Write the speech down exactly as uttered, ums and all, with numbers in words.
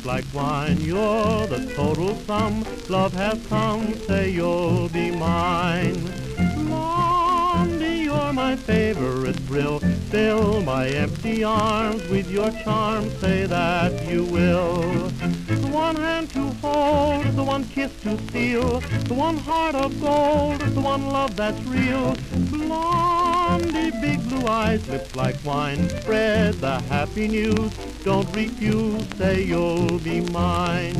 like wine. You're the total sum. Love has come, say you'll be mine. Blondie, you're my favorite thrill. Fill my empty arms with your charm, say that you will. The one hand to hold, the one kiss to steal, the one heart of gold, the one love that's real. Blondie, big blue eyes, lips like wine, spread the happy news. Don't refuse, say you'll be mine.